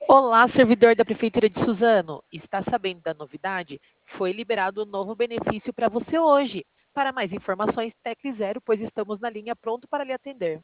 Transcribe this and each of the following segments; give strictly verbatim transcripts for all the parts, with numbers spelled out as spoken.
Olá, servidor da Prefeitura de Suzano. Está sabendo da novidade? Foi liberado um novo benefício para você hoje. Para mais informações, Tecle Zero, pois estamos na linha pronto para lhe atender.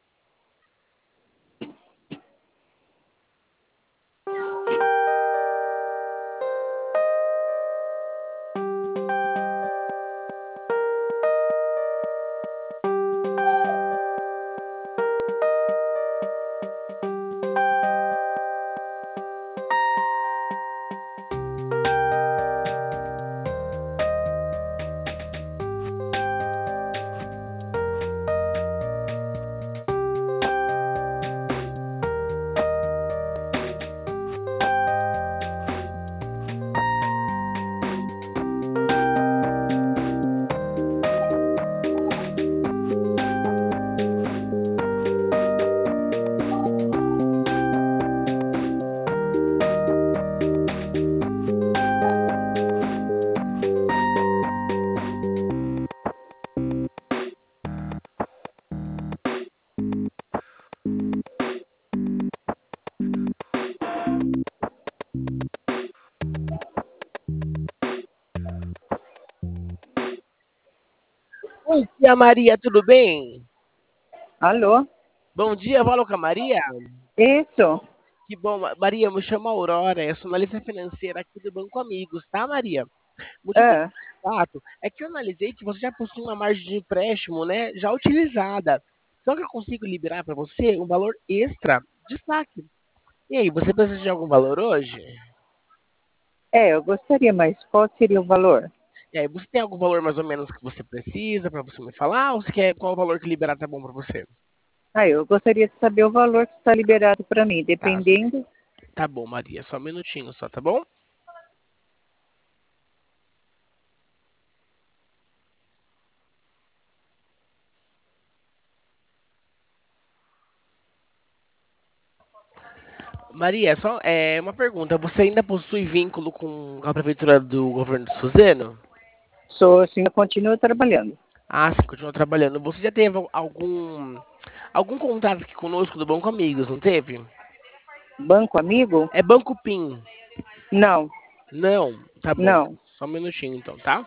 Bom dia, Maria, tudo bem? Alô? Bom dia, fala com a Maria. Isso? Que bom, Ma- Maria, me chamo Aurora, eu sou analista financeira aqui do Banco Amigos, tá, Maria? O motivo do É. contato é que eu analisei que você já possui uma margem de empréstimo, né, já utilizada. Só que eu consigo liberar para você um valor extra de saque. E aí, você precisa de algum valor hoje? É, eu gostaria, mas qual seria o valor? E aí, você tem algum valor mais ou menos que você precisa para você me falar? Ou você quer qual valor que liberar tá bom para você? Ah, eu gostaria de saber o valor que está liberado para mim, Tá, dependendo. tá bom, Maria, só um minutinho só, tá bom? Maria, só é uma pergunta. Você ainda possui vínculo com a prefeitura do governo de Suzano? Sou assim, eu continuo trabalhando. Ah, você continua trabalhando. Você já teve algum algum contato aqui conosco do Banco Amigos, não teve? Banco amigo? É Banco Pin. Não, Não, tá bom. não. Só um minutinho então, tá?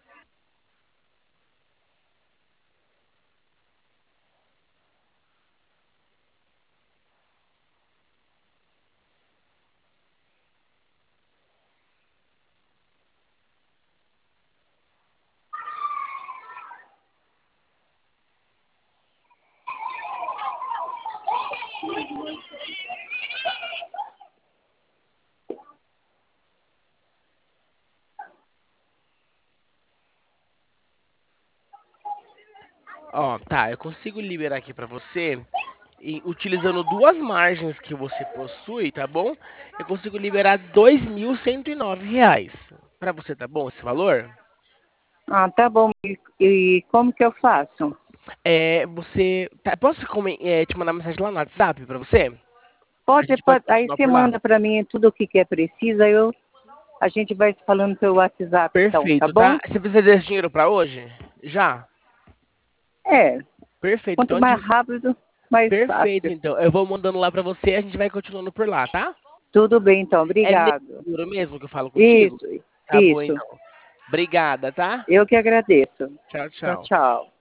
Ó, tá, eu consigo liberar aqui pra você e utilizando duas margens que você possui, tá bom? Eu consigo liberar dois mil cento e nove reais. Pra você tá bom esse valor? Ah, tá bom. E, e como que eu faço? É, você. Tá, posso come- é, te mandar mensagem lá no WhatsApp pra você? A Pode, gente pode pode. Aí continuar você por lá. manda para mim tudo o que, que é preciso, aí eu, a gente vai se falando pelo WhatsApp, então, tá Perfeito, tá? bom? Você precisa desse dinheiro pra hoje? Já? É, Perfeito. Então, quanto a mais gente- rápido, mais perfeito, fácil. então. Eu vou mandando lá pra você, a gente vai continuando por lá, tá? Tudo bem, então, É nesse obrigado. número mesmo que eu falo contigo? Isso, Tá bom, isso. então. Obrigada, tá? Eu que agradeço. Tchau, Tchau, tchau. tchau.